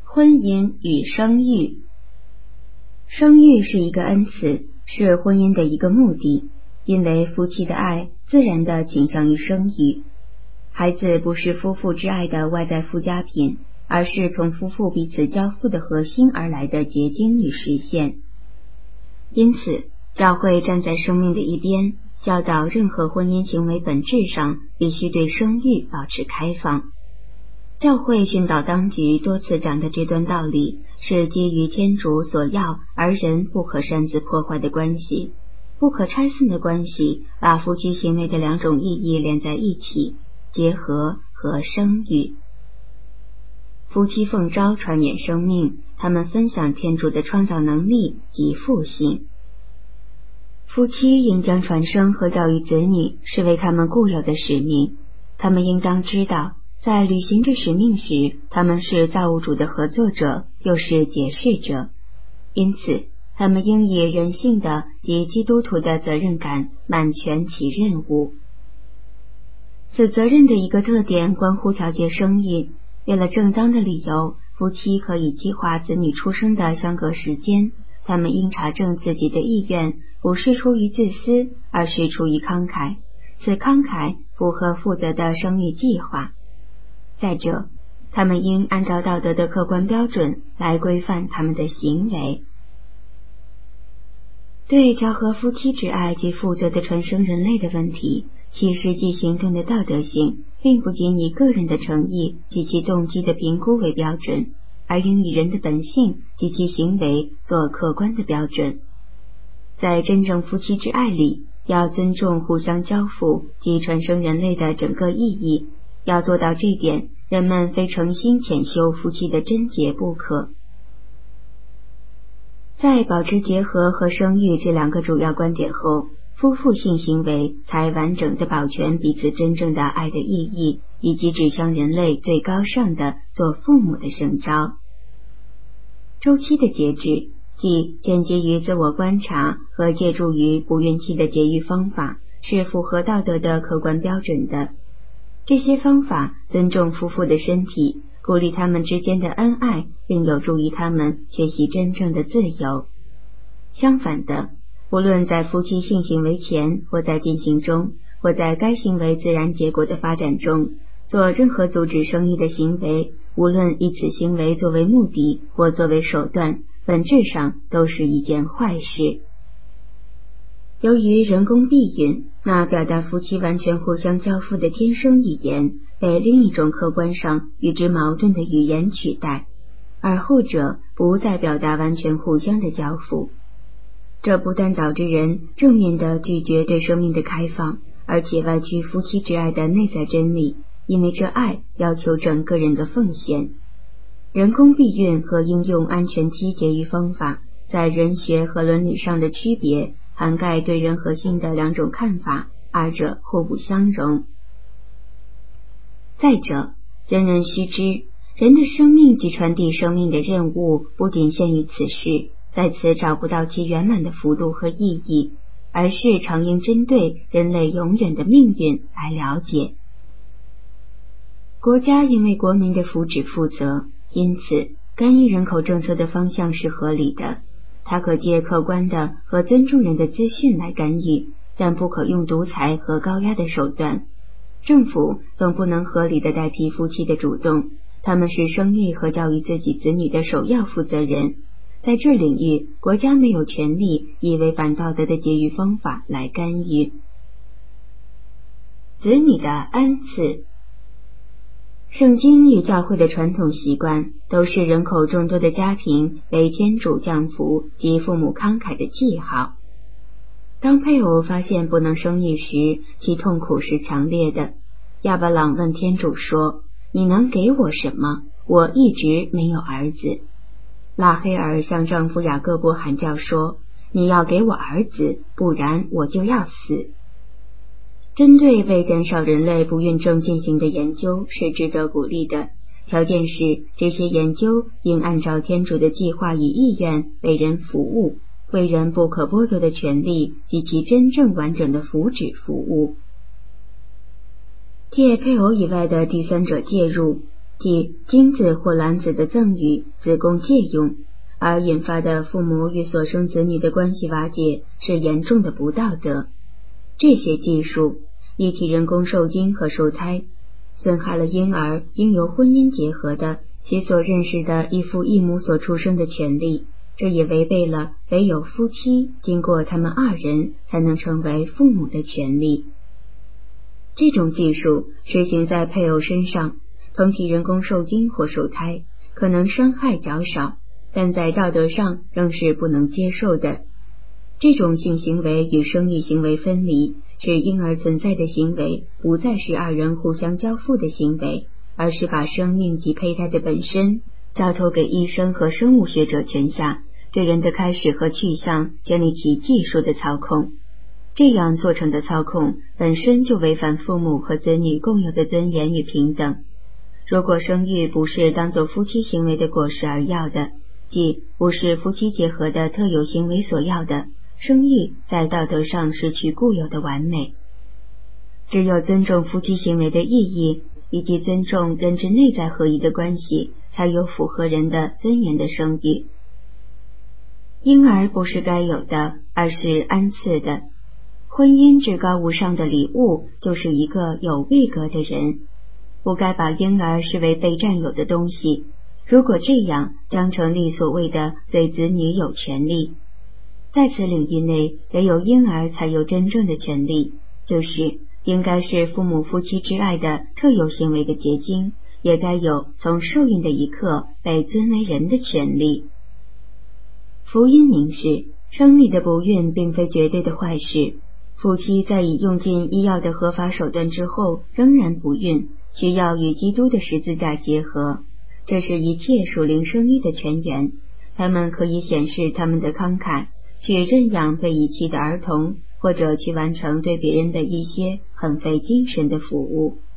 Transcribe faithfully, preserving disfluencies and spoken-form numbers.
婚姻与生育。生育是一个恩赐，是婚姻的一个目的，因为夫妻的爱自然地倾向于生育。孩子不是夫妇之爱的外在附加品，而是从夫妇彼此交付的核心而来的结晶与实现。因此，教会站在生命的一边，教导任何婚姻行为本质上必须对生育保持开放。教会训导当局多次讲的这段道理，是基于天主所要而人不可擅自破坏的关系。不可拆散的关系把夫妻行为的两种意义连在一起，结合和生育。夫妻奉召传衍生命，他们分享天主的创造能力及父性。夫妻应将传生和教育子女视为他们固有的使命，他们应当知道，在履行这使命时，他们是造物主的合作者，又是解释者。因此，他们应以人性的及基督徒的责任感满全其任务。此责任的一个特点关乎调节生育。为了正当的理由，夫妻可以计划子女出生的相隔时间，他们应查证自己的意愿不是出于自私，而是出于慷慨，此慷慨符合负责的生育计划。再者，他们应按照道德的客观标准来规范他们的行为。对调和夫妻之爱及负责的传生人类的问题，其实际行动的道德性并不仅以个人的诚意及其动机的评估为标准，而应以人的本性及其行为做客观的标准。在真正夫妻之爱里，要尊重互相交付及传生人类的整个意义，要做到这点，人们非诚心潜修夫妻的贞洁不可。在保持结合和生育这两个主要观点后，夫妇性行为才完整地保全彼此真正的爱的意义，以及指向人类最高尚的做父母的圣召。周期的节制，即建基于自我观察和借助于不孕期的节育方法，是符合道德的客观标准的。这些方法尊重夫妇的身体，鼓励他们之间的恩爱，并有助于他们学习真正的自由。相反的，无论在夫妻性行为前，或在进行中，或在该行为自然结果的发展中，做任何阻止生育的行为，无论以此行为作为目的或作为手段，本质上都是一件坏事。由于人工避孕，那表达夫妻完全互相交付的天生语言被另一种客观上与之矛盾的语言取代，而后者不再表达完全互相的交付。这不但导致人正面地拒绝对生命的开放，而且歪曲夫妻之爱的内在真理，因为这爱要求整个人的奉献。人工避孕和应用安全期节育方法在人学和伦理上的区别，涵盖对人核心的两种看法，二者互不相容。再者，人人须知，人的生命及传递生命的任务不仅限于此世，在此找不到其圆满的幅度和意义，而是常应针对人类永远的命运来了解。国家应为国民的福祉负责，因此干预人口政策的方向是合理的。它可借客观的和尊重人的资讯来干预，但不可用独裁和高压的手段。政府总不能合理地代替夫妻的主动，他们是生育和教育自己子女的首要负责人。在这领域，国家没有权利以违反道德的节育方法来干预。子女的恩赐。圣经与教会的传统习惯都是人口众多的家庭为天主降福及父母慷慨的记号。当配偶发现不能生育时，其痛苦是强烈的。亚伯朗问天主说：“你能给我什么？我一直没有儿子。”拉黑尔向丈夫雅各伯喊叫说：“你要给我儿子，不然我就要死。”针对为减少人类不孕症进行的研究是值得鼓励的，条件是这些研究应按照天主的计划与意愿为人服务，为人不可剥夺的权利及其真正完整的福祉服务。借配偶以外的第三者介入， 即精子或卵子的赠与、子宫借用，而引发的父母与所生子女的关系瓦解，是严重的不道德。这些技术，一体人工受精和受胎，损害了婴儿应由婚姻结合的其所认识的一父一母所出生的权利，这也违背了唯有夫妻经过他们二人才能成为父母的权利。这种技术实行在配偶身上，同体人工受精或受胎，可能伤害较少，但在道德上仍是不能接受的。这种性行为与生育行为分离，使婴儿存在的行为不再是二人互相交付的行为，而是把生命及胚胎的本身交托给医生和生物学者权下，对人的开始和去向建立起技术的操控。这样做成的操控本身就违反父母和子女共有的尊严与平等。如果生育不是当作夫妻行为的果实而要的，即不是夫妻结合的特有行为所要的，生育在道德上失去固有的完美。只有尊重夫妻行为的意义，以及尊重人之内在合一的关系，才有符合人的尊严的生育。婴儿不是该有的，而是安赐的。婚姻至高无上的礼物，就是一个有位格的人。不该把婴儿视为被占有的东西，如果这样，将成立所谓的对子女有权利。在此领域内，唯有婴儿才有真正的权利，就是应该是父母夫妻之爱的特有行为的结晶，也该有从受孕的一刻被尊为人的权利。福音明示，生理的不孕并非绝对的坏事。夫妻在已用尽医药的合法手段之后仍然不孕，需要与基督的十字架结合，这是一切属灵生育的泉源。他们可以显示他们的慷慨，去认养被遗弃的儿童，或者去完成对别人的一些很费精神的服务。